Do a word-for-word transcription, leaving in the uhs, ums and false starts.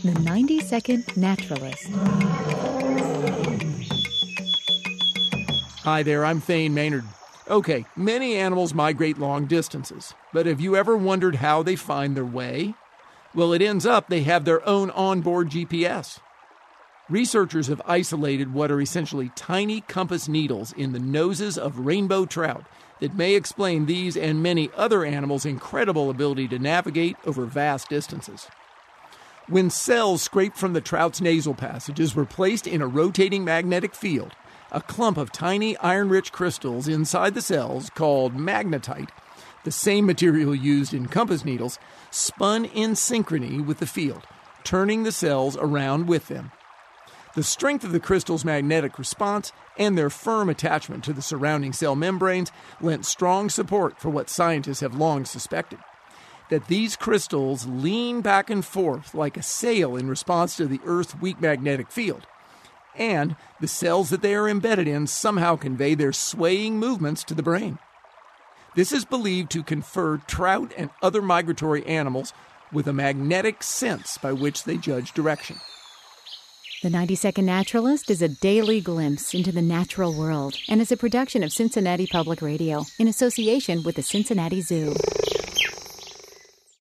The ninety-second Naturalist. Hi there, I'm Thane Maynard. Okay, many animals migrate long distances, but have you ever wondered how they find their way? Well, it ends up they have their own onboard G P S. Researchers have isolated what are essentially tiny compass needles in the noses of rainbow trout that may explain these and many other animals' incredible ability to navigate over vast distances. When cells scraped from the trout's nasal passages were placed in a rotating magnetic field, a clump of tiny iron-rich crystals inside the cells, called magnetite, the same material used in compass needles, spun in synchrony with the field, turning the cells around with them. The strength of the crystal's magnetic response and their firm attachment to the surrounding cell membranes lent strong support for what scientists have long suspected, that these crystals lean back and forth like a sail in response to the Earth's weak magnetic field, and the cells that they are embedded in somehow convey their swaying movements to the brain. This is believed to confer trout and other migratory animals with a magnetic sense by which they judge direction. The ninety-second Naturalist is a daily glimpse into the natural world and is a production of Cincinnati Public Radio in association with the Cincinnati Zoo.